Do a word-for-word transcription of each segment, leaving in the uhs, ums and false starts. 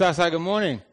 Southside, good morning.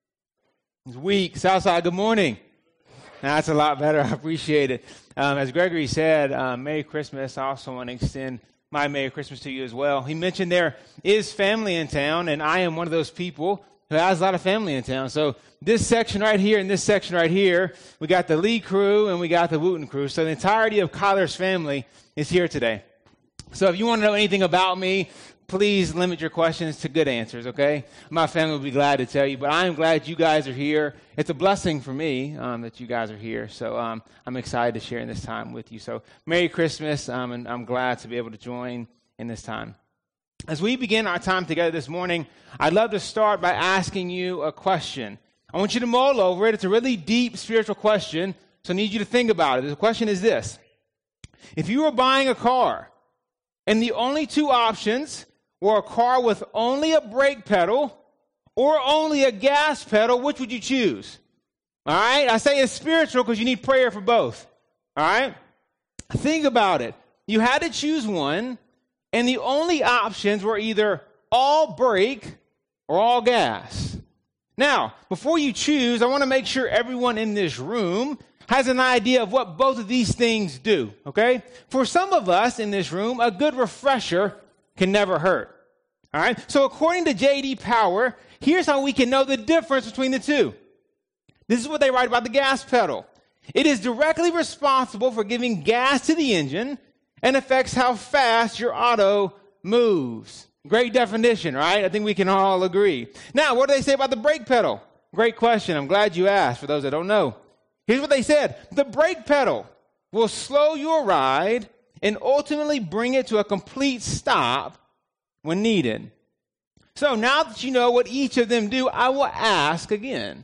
It's weak. Southside, good morning. That's a lot better. I appreciate it. Um, as Gregory said, um, Merry Christmas. I also want to extend my Merry Christmas to you as well. He mentioned there is family in town, and I am one of those people who has a lot of family in town. So this section right here and this section right here, we got the Lee crew and we got the Wooten crew. So the entirety of Kyler's family is here today. So if you want to know anything about me, please limit your questions to good answers, okay? My family will be glad to tell you, but I am glad you guys are here. It's a blessing for me um, that you guys are here, so um, I'm excited to share in this time with you. So Merry Christmas, um, and I'm glad to be able to join in this time. As we begin our time together this morning, I'd love to start by asking you a question. I want you to mull over it. It's a really deep spiritual question, so I need you to think about it. The question is this: if you were buying a car, and the only two options were a car with only a brake pedal or only a gas pedal, which would you choose? All right? I say it's spiritual because you need prayer for both. All right? Think about it. You had to choose one, and the only options were either all brake or all gas. Now, before you choose, I want to make sure everyone in this room has an idea of what both of these things do, okay? For some of us in this room, a good refresher can never hurt, all right? So according to J D Power, here's how we can know the difference between the two. This is what they write about the gas pedal. It is directly responsible for giving gas to the engine and affects how fast your auto moves. Great definition, right? I think we can all agree. Now, what do they say about the brake pedal? Great question. I'm glad you asked, for those that don't know. Here's what they said. The brake pedal will slow your ride and ultimately bring it to a complete stop when needed. So now that you know what each of them do, I will ask again,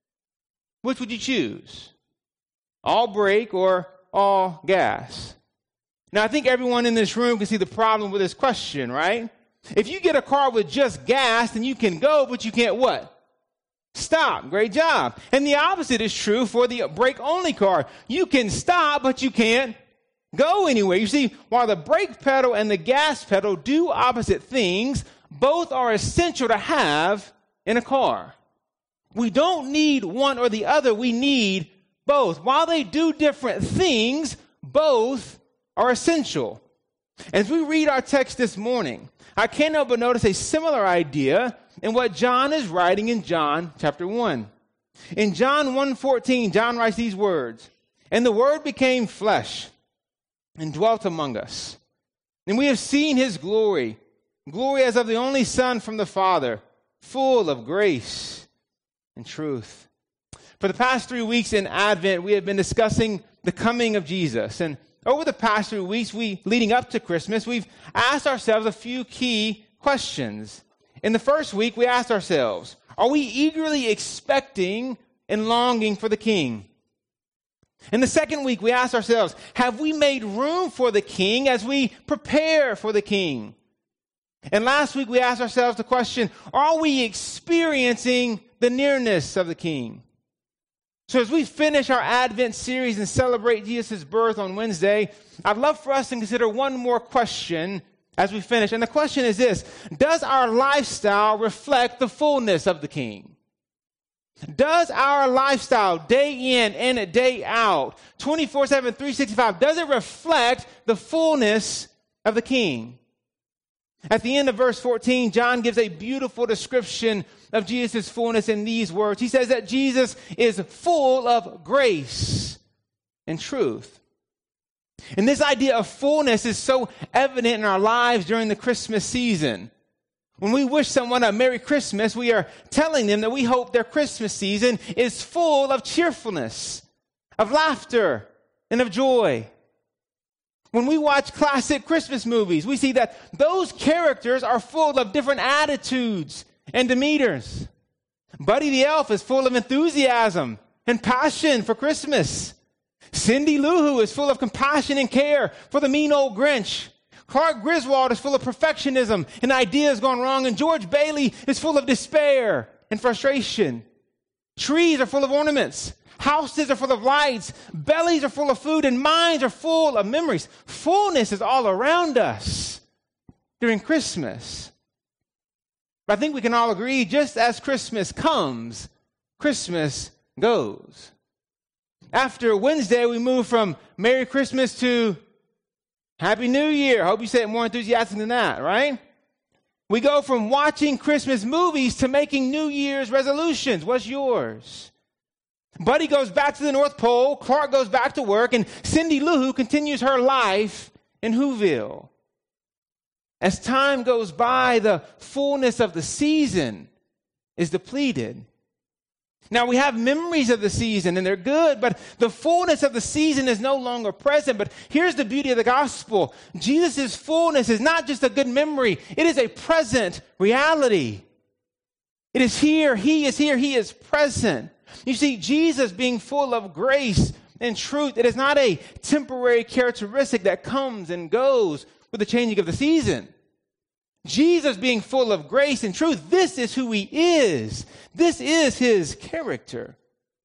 which would you choose? All brake or all gas? Now, I think everyone in this room can see the problem with this question, right? If you get a car with just gas, then you can go, but you can't what? Stop. Great job. And the opposite is true for the brake-only car. You can stop, but you can't go anywhere. You see, while the brake pedal and the gas pedal do opposite things, both are essential to have in a car. We don't need one or the other. We need both. While they do different things, both are essential. As we read our text this morning, I can't help but notice a similar idea in what John is writing in John chapter one. In John one fourteen, John writes these words, "And the Word became flesh and dwelt among us. And we have seen his glory, glory as of the only Son from the Father, full of grace and truth." For the past three weeks in Advent, we have been discussing the coming of Jesus. And over the past three weeks, we leading up to Christmas, we've asked ourselves a few key questions. In the first week, we asked ourselves, are we eagerly expecting and longing for the King? In the second week, we asked ourselves, have we made room for the King as we prepare for the King? And last week, we asked ourselves the question, are we experiencing the nearness of the King? So as we finish our Advent series and celebrate Jesus' birth on Wednesday, I'd love for us to consider one more question as we finish. And the question is this: does our lifestyle reflect the fullness of the King? Does our lifestyle, day in and day out, twenty-four seven, three sixty-five, does it reflect the fullness of the King? At the end of verse fourteen, John gives a beautiful description of Jesus' fullness in these words. He says that Jesus is full of grace and truth. And this idea of fullness is so evident in our lives during the Christmas season. When we wish someone a Merry Christmas, we are telling them that we hope their Christmas season is full of cheerfulness, of laughter, and of joy. When we watch classic Christmas movies, we see that those characters are full of different attitudes and demeanors. Buddy the Elf is full of enthusiasm and passion for Christmas. Cindy Lou Who is full of compassion and care for the mean old Grinch. Clark Griswold is full of perfectionism and ideas gone wrong. And George Bailey is full of despair and frustration. Trees are full of ornaments. Houses are full of lights. Bellies are full of food. And minds are full of memories. Fullness is all around us during Christmas. But I think we can all agree, just as Christmas comes, Christmas goes. After Wednesday, we move from Merry Christmas to Happy New Year. I hope you say it more enthusiastic than that, right? We go from watching Christmas movies to making New Year's resolutions. What's yours? Buddy goes back to the North Pole, Clark goes back to work, and Cindy Lou Who continues her life in Whoville. As time goes by, the fullness of the season is depleted. Now, we have memories of the season, and they're good, but the fullness of the season is no longer present. But here's the beauty of the gospel. Jesus' fullness is not just a good memory. It is a present reality. It is here. He is here. He is present. You see, Jesus being full of grace and truth, it is not a temporary characteristic that comes and goes with the changing of the season. Jesus being full of grace and truth, this is who he is. This is his character.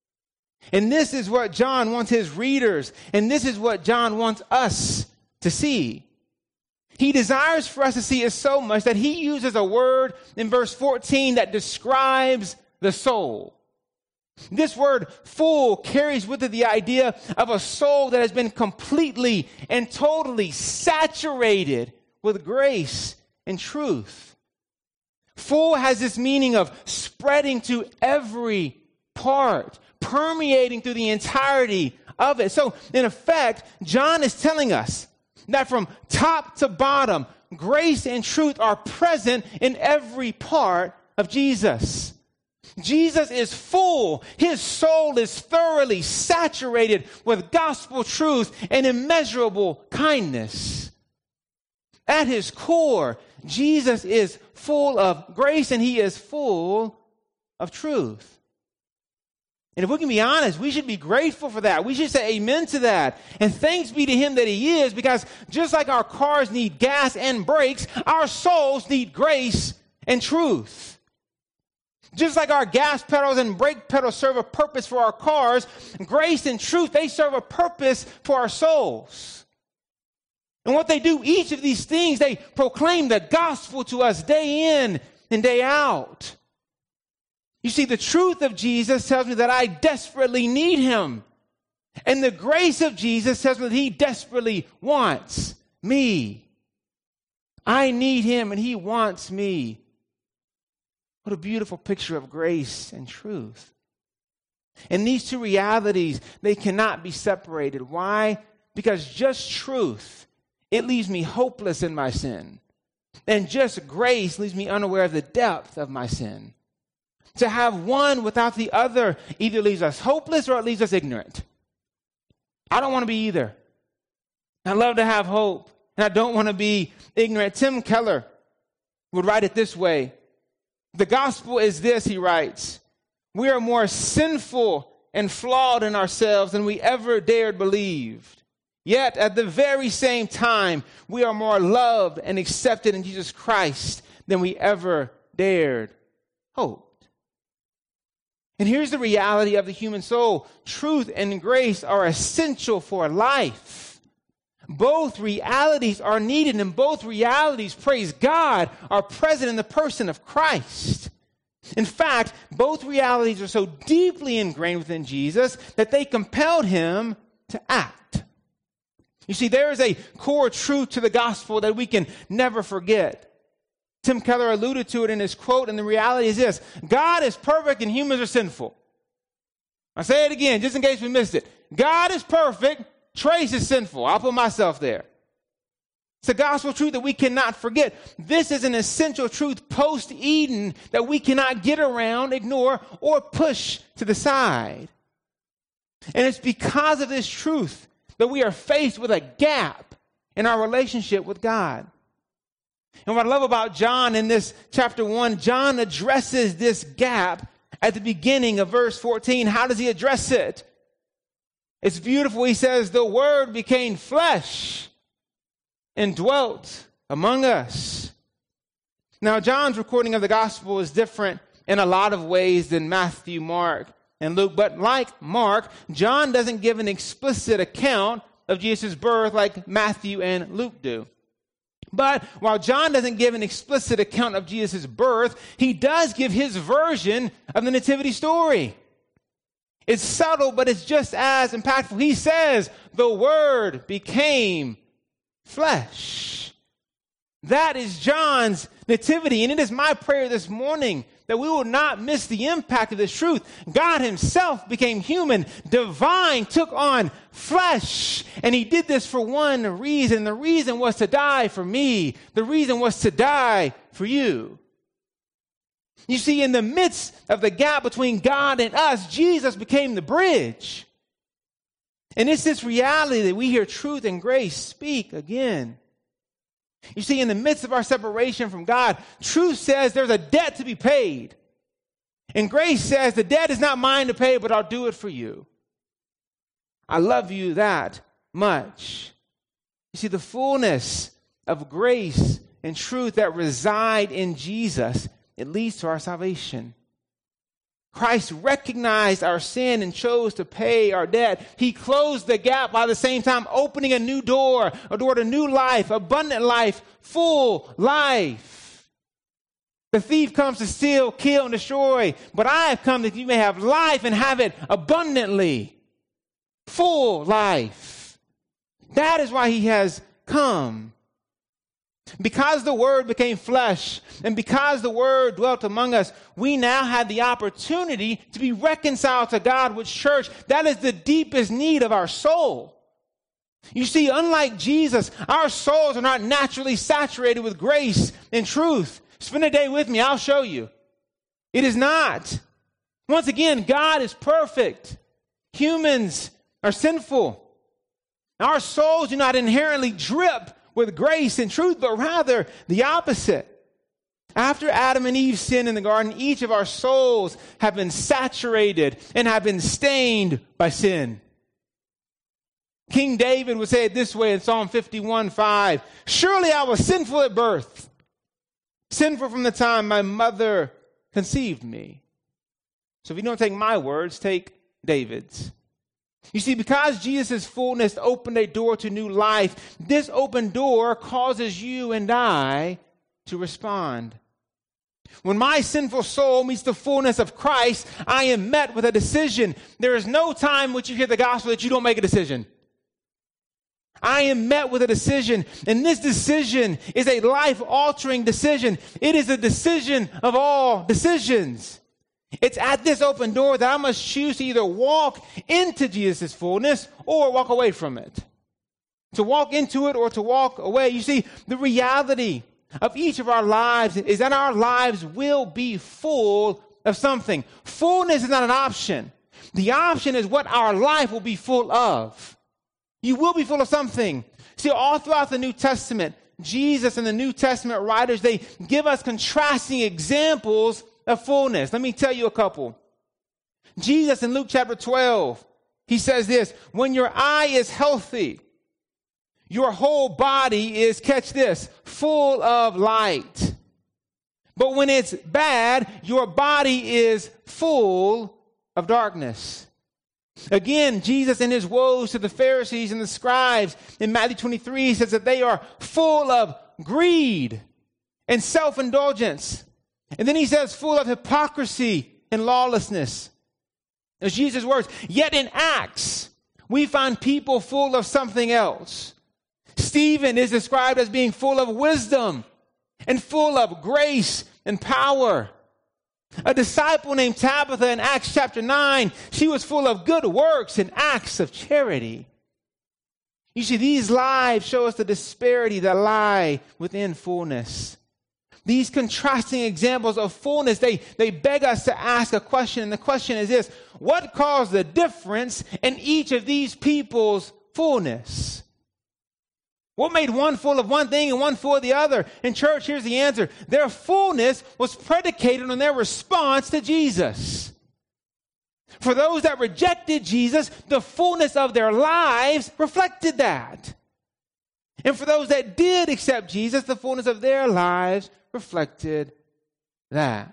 And this is what John wants his readers, and this is what John wants us to see. He desires for us to see it so much that he uses a word in verse fourteen that describes the soul. This word full carries with it the idea of a soul that has been completely and totally saturated with grace and truth. Full has this meaning of spreading to every part, permeating through the entirety of it. So, in effect, John is telling us that from top to bottom, grace and truth are present in every part of Jesus. Jesus is full. His soul is thoroughly saturated with gospel truth and immeasurable kindness. At his core, Jesus is full of grace and he is full of truth. And if we can be honest, we should be grateful for that. We should say amen to that. And thanks be to him that he is, because just like our cars need gas and brakes, our souls need grace and truth. Just like our gas pedals and brake pedals serve a purpose for our cars, grace and truth, they serve a purpose for our souls. And what they do, each of these things, they proclaim the gospel to us day in and day out. You see, the truth of Jesus tells me that I desperately need him. And the grace of Jesus tells me that he desperately wants me. I need him and he wants me. What a beautiful picture of grace and truth. And these two realities, they cannot be separated. Why? Because just truth, it leaves me hopeless in my sin. And just grace leaves me unaware of the depth of my sin. To have one without the other either leaves us hopeless or it leaves us ignorant. I don't want to be either. I love to have hope, and I don't want to be ignorant. Tim Keller would write it this way. The gospel is this, he writes. We are more sinful and flawed in ourselves than we ever dared believe. Yet, at the very same time, we are more loved and accepted in Jesus Christ than we ever dared hope. And here's the reality of the human soul. Truth and grace are essential for life. Both realities are needed, and both realities, praise God, are present in the person of Christ. In fact, both realities are so deeply ingrained within Jesus that they compelled him to act. You see, there is a core truth to the gospel that we can never forget. Tim Keller alluded to it in his quote, and the reality is this. God is perfect and humans are sinful. I'll say it again, just in case we missed it. God is perfect, Trace is sinful. I'll put myself there. It's a gospel truth that we cannot forget. This is an essential truth post-Eden that we cannot get around, ignore, or push to the side. And it's because of this truth that we are faced with a gap in our relationship with God. And what I love about John in this chapter one, John addresses this gap at the beginning of verse fourteen. How does he address it? It's beautiful. He says, the word became flesh and dwelt among us. Now, John's recording of the gospel is different in a lot of ways than Matthew, Mark, and Luke. But like Mark, John doesn't give an explicit account of Jesus' birth like Matthew and Luke do. But while John doesn't give an explicit account of Jesus' birth, he does give his version of the nativity story. It's subtle, but it's just as impactful. He says, the Word became flesh. That is John's nativity, and it is my prayer this morning that we will not miss the impact of this truth. God himself became human, divine, took on flesh, and he did this for one reason. The reason was to die for me. The reason was to die for you. You see, in the midst of the gap between God and us, Jesus became the bridge. And it's this reality that we hear truth and grace speak again. You see, in the midst of our separation from God, truth says there's a debt to be paid. And grace says the debt is not mine to pay, but I'll do it for you. I love you that much. You see, the fullness of grace and truth that reside in Jesus, it leads to our salvation. Christ recognized our sin and chose to pay our debt. He closed the gap by the same time opening a new door, a door to new life, abundant life, full life. The thief comes to steal, kill, and destroy, but I have come that you may have life and have it abundantly. Full life. That is why he has come. Because the Word became flesh, and because the Word dwelt among us, we now have the opportunity to be reconciled to God, which, church, that is the deepest need of our soul. You see, unlike Jesus, our souls are not naturally saturated with grace and truth. Spend a day with me, I'll show you. It is not. Once again, God is perfect. Humans are sinful. Our souls do not inherently drip with grace and truth, but rather the opposite. After Adam and Eve sinned in the garden, each of our souls have been saturated and have been stained by sin. King David would say it this way in Psalm fifty-one five, surely I was sinful at birth, sinful from the time my mother conceived me. So if you don't take my words, take David's. You see, because Jesus' fullness opened a door to new life, this open door causes you and I to respond. When my sinful soul meets the fullness of Christ, I am met with a decision. There is no time in which you hear the gospel that you don't make a decision. I am met with a decision, and this decision is a life-altering decision. It is a decision of all decisions. It's at this open door that I must choose to either walk into Jesus' fullness or walk away from it. To walk into it or to walk away. You see, the reality of each of our lives is that our lives will be full of something. Fullness is not an option. The option is what our life will be full of. You will be full of something. See, all throughout the New Testament, Jesus and the New Testament writers, they give us contrasting examples of fullness. Let me tell you a couple. Jesus in Luke chapter twelve, he says this, when your eye is healthy, your whole body is, catch this, full of light. But when it's bad, your body is full of darkness. Again, Jesus in his woes to the Pharisees and the scribes in Matthew twenty-three says that they are full of greed and self-indulgence. And then he says, full of hypocrisy and lawlessness. As Jesus' words, yet in Acts, we find people full of something else. Stephen is described as being full of wisdom and full of grace and power. A disciple named Tabitha in Acts chapter nine, she was full of good works and acts of charity. You see, these lives show us the disparity that lie within fullness. These contrasting examples of fullness, they, they beg us to ask a question, and the question is this: what caused the difference in each of these people's fullness? What made one full of one thing and one full of the other? In church, here's the answer. Their fullness was predicated on their response to Jesus. For those that rejected Jesus, the fullness of their lives reflected that. And for those that did accept Jesus, the fullness of their lives reflected that.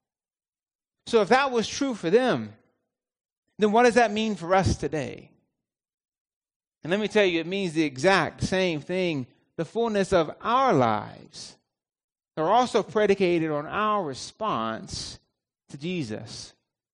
So if that was true for them, then what does that mean for us today? And let me tell you, it means the exact same thing the fullness of our lives. They're also predicated on our response to Jesus.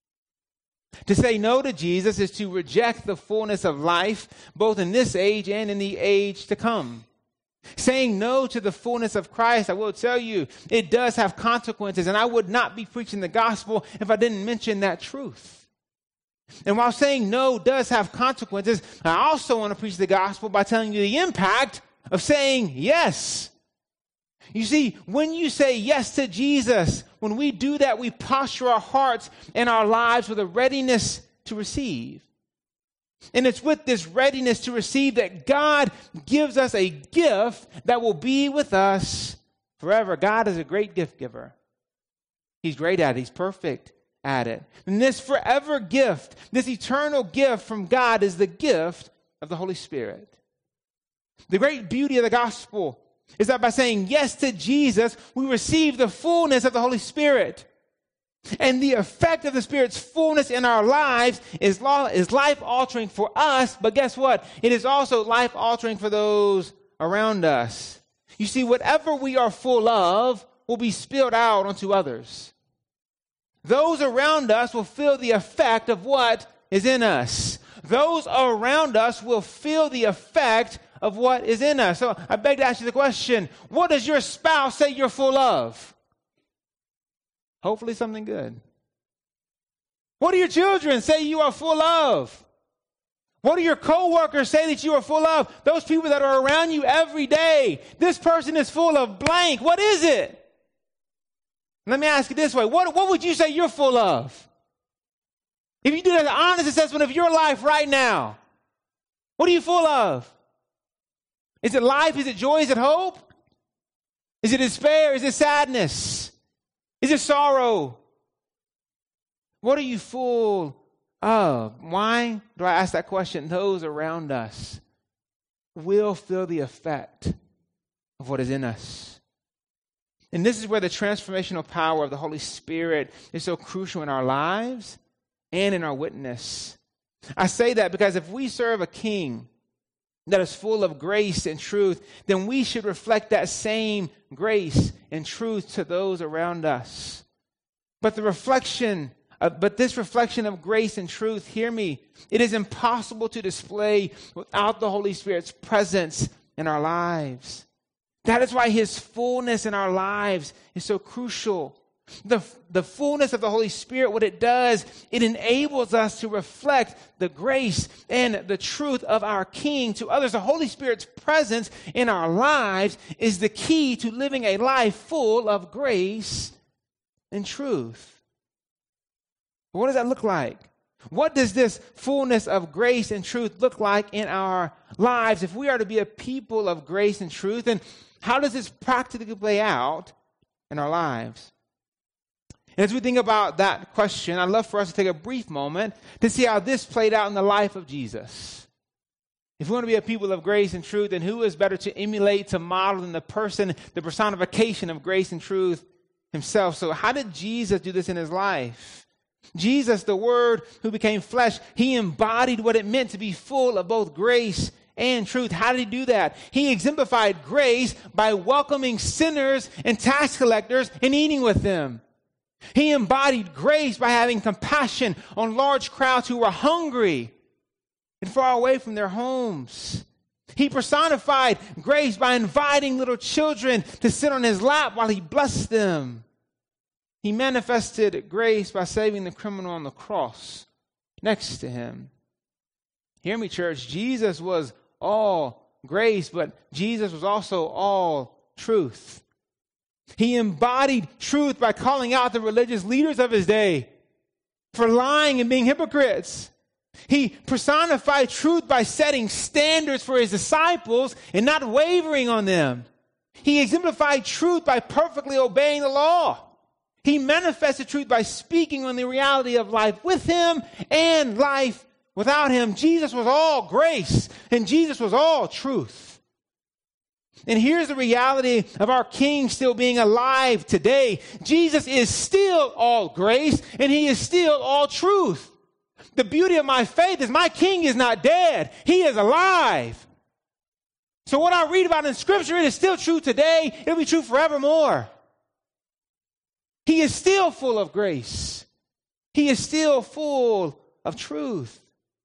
To say no to Jesus is to reject the fullness of life, both in this age and in the age to come. Saying no to the fullness of Christ, I will tell you, it does have consequences, and I would not be preaching the gospel if I didn't mention that truth. And while saying no does have consequences, I also want to preach the gospel by telling you the impact of saying yes. You see, when you say yes to Jesus, when we do that, we posture our hearts and our lives with a readiness to receive. And it's with this readiness to receive that God gives us a gift that will be with us forever. God is a great gift giver. He's great at it. He's perfect at it. And this forever gift, this eternal gift from God is the gift of the Holy Spirit. The great beauty of the gospel is that by saying yes to Jesus, we receive the fullness of the Holy Spirit. And the effect of the Spirit's fullness in our lives is, is life-altering for us, but guess what? It is also life-altering for those around us. You see, whatever we are full of will be spilled out onto others. Those around us will feel the effect of what is in us. Those around us will feel the effect of what is in us. So I beg to ask you the question, what does your spouse say you're full of? Hopefully something good. What do your children say you are full of? What do your coworkers say that you are full of? Those people that are around you every day. This person is full of blank. What is it? Let me ask you this way. What, what would you say you're full of? If you did an honest assessment of your life right now, what are you full of? Is it life? Is it joy? Is it hope? Is it despair? Is it sadness? Is it sorrow? What are you full of? Why do I ask that question? Those around us will feel the effect of what is in us. And this is where the transformational power of the Holy Spirit is so crucial in our lives and in our witness. I say that because if we serve a king that is full of grace and truth, then we should reflect that same grace and truth to those around us. But the reflection, of, but this reflection of grace and truth, hear me, it is impossible to display without the Holy Spirit's presence in our lives. That is why His fullness in our lives is so crucial. The, the fullness of the Holy Spirit, what it does, it enables us to reflect the grace and the truth of our King to others. The Holy Spirit's presence in our lives is the key to living a life full of grace and truth. What does that look like? What does this fullness of grace and truth look like in our lives? If we are to be a people of grace and truth, then how does this practically play out in our lives? And as we think about that question, I'd love for us to take a brief moment to see how this played out in the life of Jesus. If we want to be a people of grace and truth, then who is better to emulate, to model than the person, the personification of grace and truth Himself? So how did Jesus do this in His life? Jesus, the Word who became flesh, He embodied what it meant to be full of both grace and truth. How did He do that? He exemplified grace by welcoming sinners and tax collectors and eating with them. He embodied grace by having compassion on large crowds who were hungry and far away from their homes. He personified grace by inviting little children to sit on His lap while He blessed them. He manifested grace by saving the criminal on the cross next to Him. Hear me, church. Jesus was all grace, but Jesus was also all truth. He embodied truth by calling out the religious leaders of His day for lying and being hypocrites. He personified truth by setting standards for His disciples and not wavering on them. He exemplified truth by perfectly obeying the law. He manifested truth by speaking on the reality of life with Him and life without Him. Jesus was all grace and Jesus was all truth. And here's the reality of our King still being alive today. Jesus is still all grace and He is still all truth. The beauty of my faith is my King is not dead. He is alive. So what I read about in Scripture, it is still true today. It'll be true forevermore. He is still full of grace. He is still full of truth.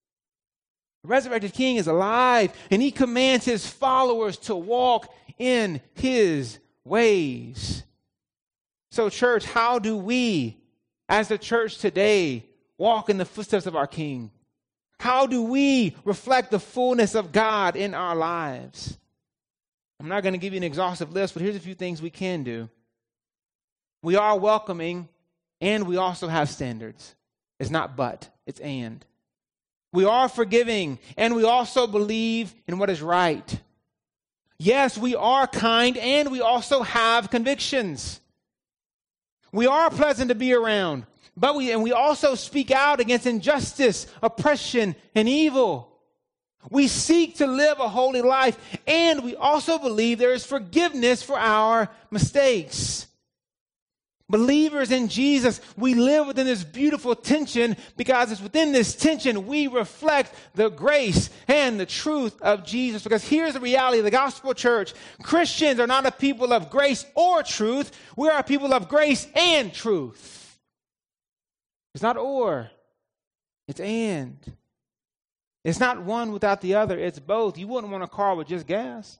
The resurrected King is alive, and he commands his followers to walk in his ways. So, church, how do we, as the church today, walk in the footsteps of our King? How do we reflect the fullness of God in our lives? I'm not going to give you an exhaustive list, but here's a few things we can do. We are welcoming, and we also have standards. It's not but, it's and. We are forgiving, and we also believe in what is right. Yes, we are kind, and we also have convictions. We are pleasant to be around, but we and we also speak out against injustice, oppression, and evil. We seek to live a holy life, and we also believe there is forgiveness for our mistakes. Believers in Jesus, we live within this beautiful tension because it's within this tension we reflect the grace and the truth of Jesus. Because here's the reality of the gospel church. Christians are not a people of grace or truth. We are a people of grace and truth. It's not or, it's and. It's not one without the other, it's both. You wouldn't want a car with just gas.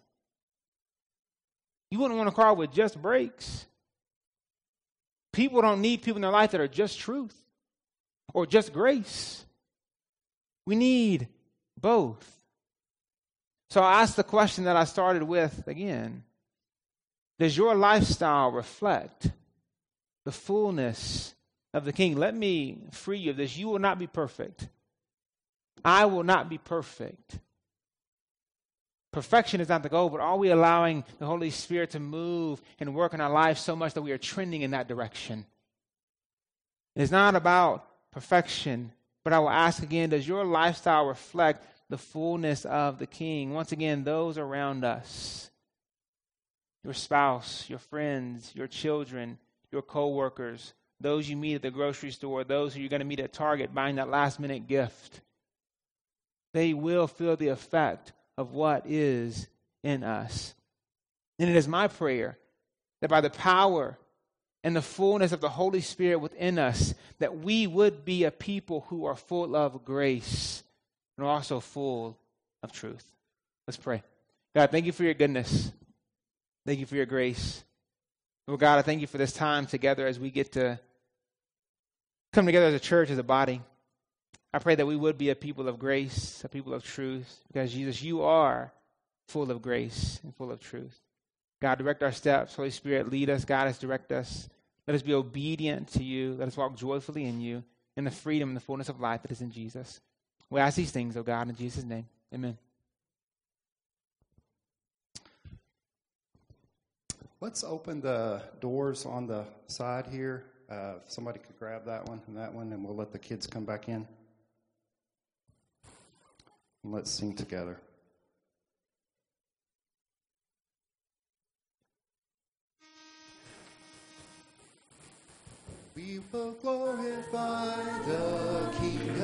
You wouldn't want a car with just brakes. People don't need people in their life that are just truth or just grace. We need both. So I asked the question that I started with again. Does your lifestyle reflect the fullness of the King? Let me free you of this. You will not be perfect. I will not be perfect. Perfection is not the goal, but are we allowing the Holy Spirit to move and work in our lives so much that we are trending in that direction? It's not about perfection, but I will ask again, does your lifestyle reflect the fullness of the King? Once again, those around us, your spouse, your friends, your children, your co-workers, those you meet at the grocery store, those who you're going to meet at Target buying that last-minute gift, they will feel the effect of what is in us. And it is my prayer that by the power and the fullness of the Holy Spirit within us, that we would be a people who are full of grace and also full of truth. Let's pray. God, thank you for your goodness. Thank you for your grace. Lord God, I thank you for this time together as we get to come together as a church, as a body. I pray that we would be a people of grace, a people of truth, because Jesus, you are full of grace and full of truth. God, direct our steps. Holy Spirit, lead us, guide us, direct us. Let us be obedient to you. Let us walk joyfully in you, in the freedom and the fullness of life that is in Jesus. We ask these things, oh God, in Jesus' name. Amen. Let's open the doors on the side here. Uh, if somebody could grab that one and that one, and we'll let the kids come back in. And let's sing together. We will glorify the King.